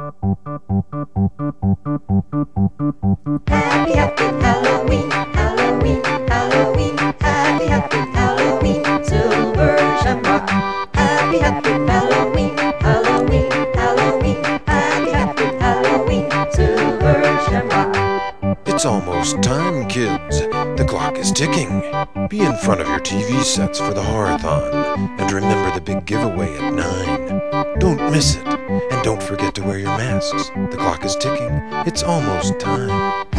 Happy, happy Halloween, Halloween, Halloween. Happy, happy Halloween, Silver Shamrock. Happy, happy Halloween, Halloween, Halloween. Happy, happy Halloween, Silver Shamrock. It's almost time, kids. The clock is ticking. Be in front of your TV sets for the Horathon. And remember the big giveaway at 9. Don't miss it. And don't forget to wear your masks. The clock is ticking. It's almost time.